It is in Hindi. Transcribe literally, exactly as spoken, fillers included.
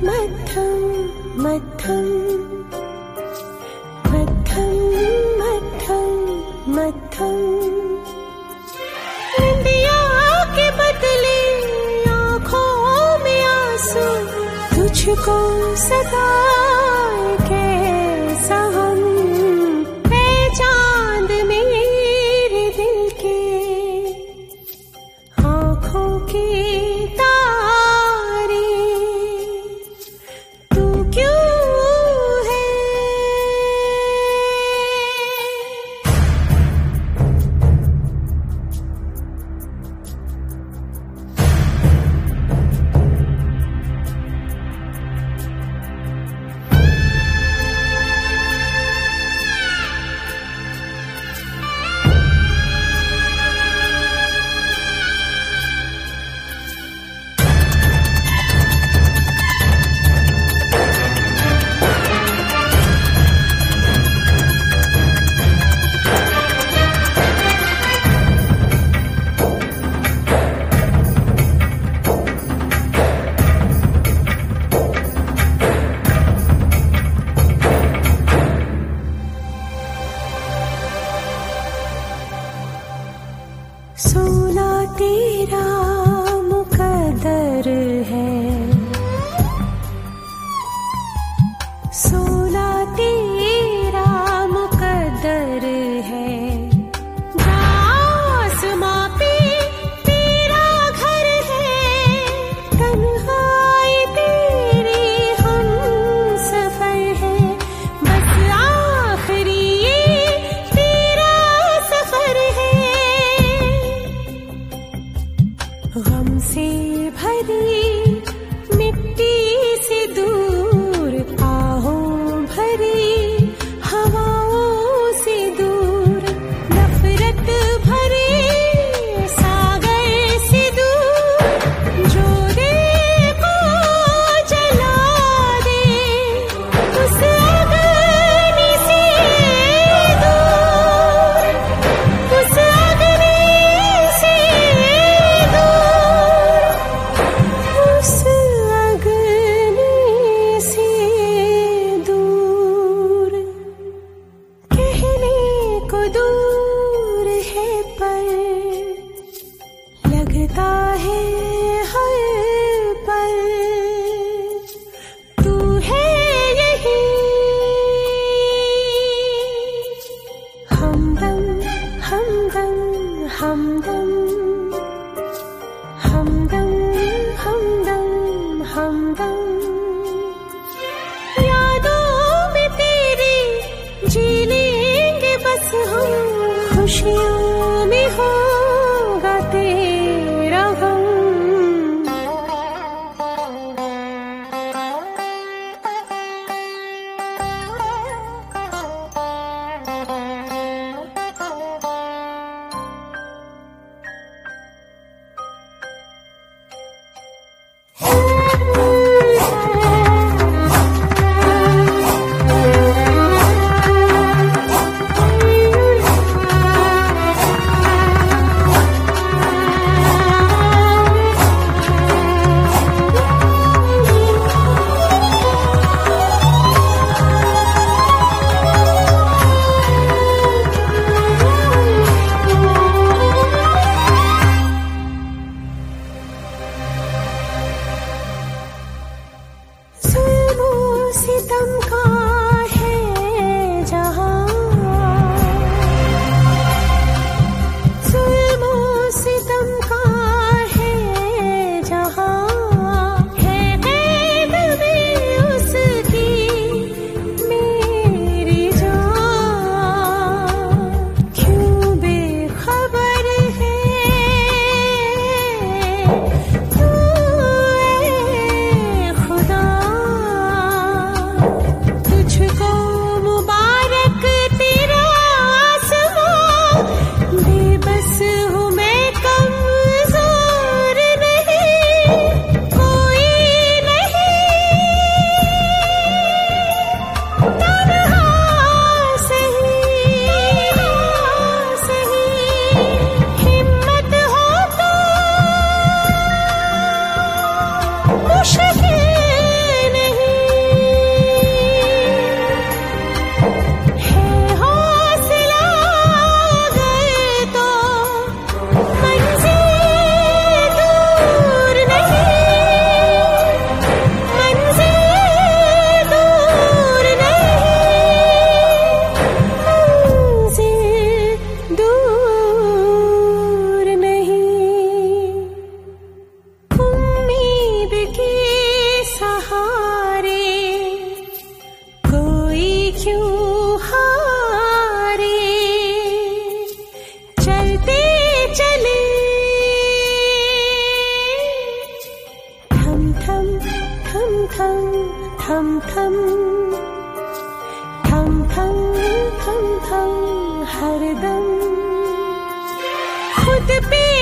मद्धम मद्धम मद्धम मद्धम मद्धम निंदिया के बदले आँखों में आंसू तुझको सताए कैसा हम है चांद मेरे दिल के आँखों की सोना तेरा मुकद्दर है, सोना तेरा मुकद्दर है, आसमां पे तेरा घर है, तन्हाई तेरी हम सफर है, बस आखिरी ये तेरा सफर है। गम से भरी मिट्टी से दूर, आहों भरी हवाओं से दूर, नफरत भरे सागर से दूर, जो देखो जला दे उस अग्नि से दूर, उस अग्नि से उस अग्नि से दूर। कहने को दूर है पर लगता है हर पल तू है यही। हमदम हमदम हमदम हमदम हमदम हमदम, यादों में तेरी जी लेंगे बस हम, खुशियों में होगा तेरा गम। थम थम थम थम थम थम थम हरदम खुद पे